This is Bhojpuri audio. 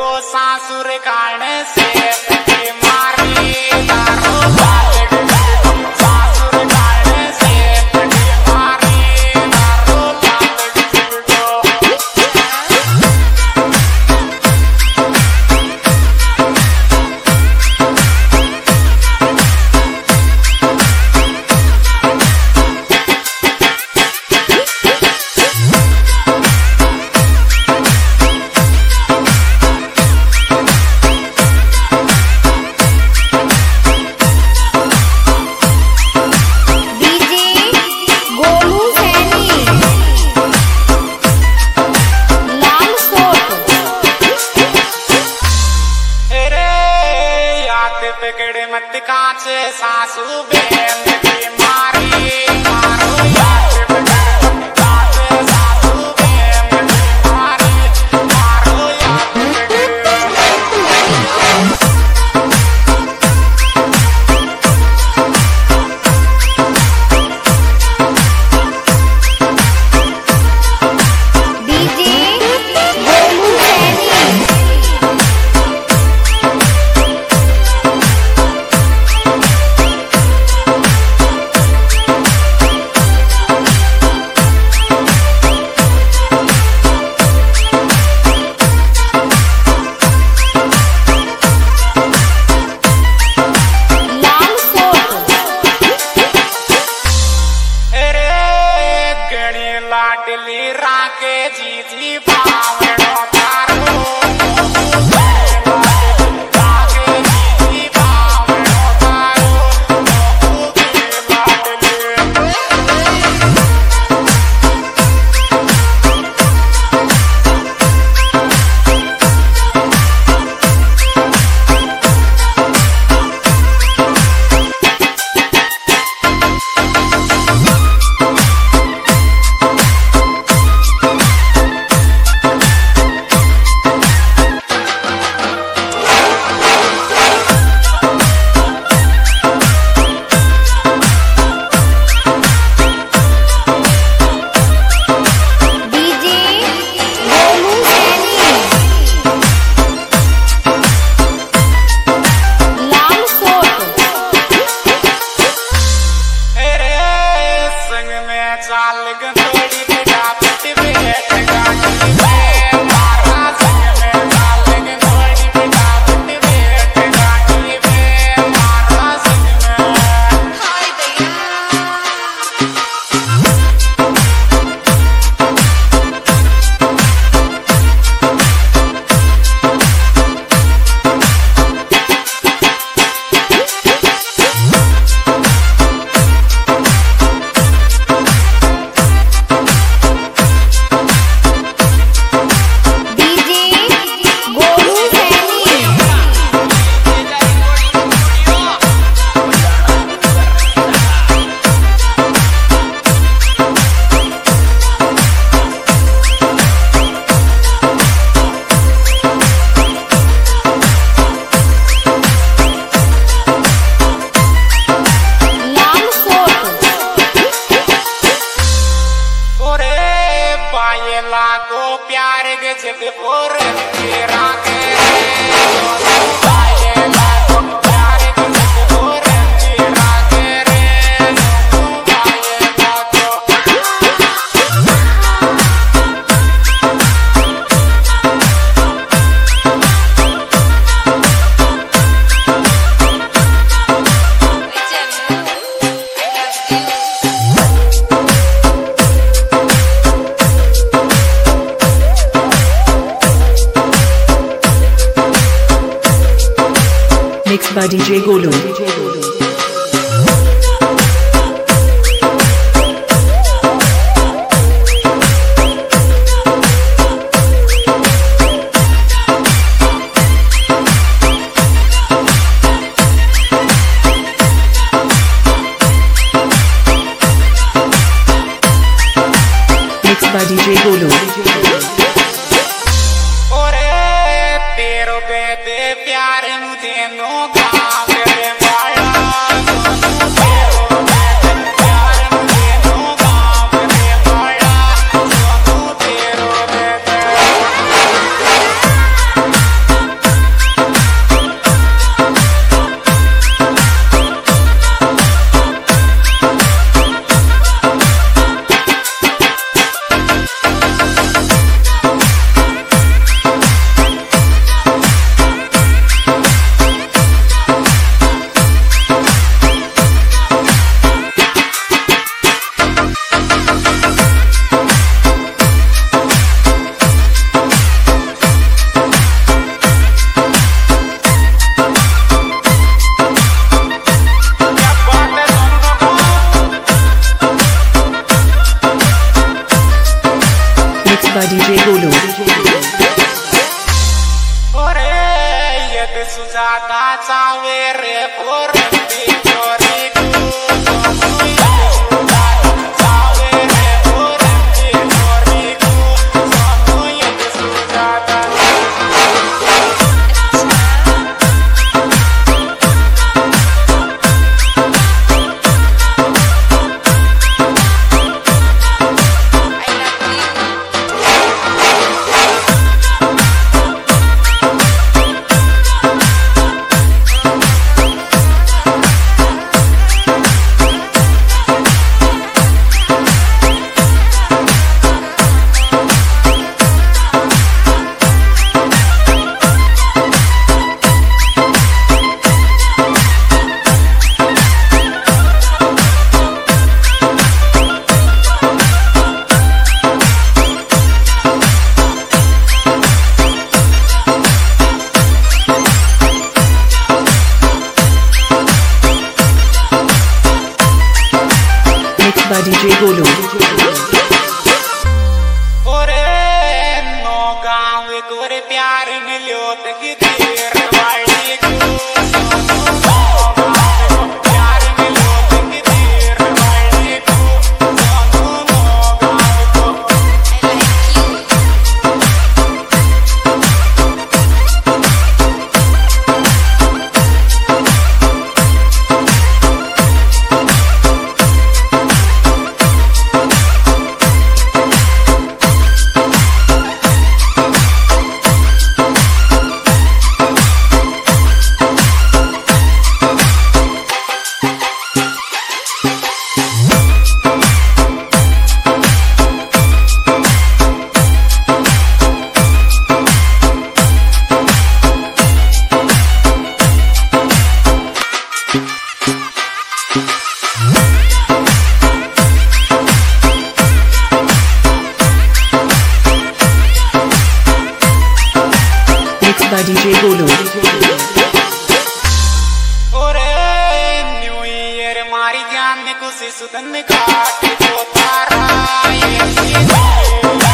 सासुर कान से मारी सासुर कान से मारी पकड़े मत कांच सासू बेन की मारी मारो याद पकड़े मत कांच सासू बेन की मारी मारो याद लाडली राके जी जी बावड़ो तारो राके जी जी बावड़ो तारो चाल गंदोड़ी बिना पति बैठ गाड़ी में मारा संग में चाल गंदोड़ी बिना पति बैठ गाड़ी में मारा संग में हाय लाखो प्यार गजब और तेरा के लाखो प्यार गजब और तेरा के रे Mixed by DJ Golu. Mixed by DJ Golu. प्यार मुझे नो Golu. Ore yet sujata chavere porti chori ku chavere porti chori ku sonu yet sujata Mixed by DJ Golu. Ore no gaँव गोरे प्यार मिलो त गिर वाली को प्यार मिलो त गिर वाली को सोनू नो गाँव को Mixed by DJ Golu. Ore new year मारी जान में खुशी सुदन काट जो तारा ये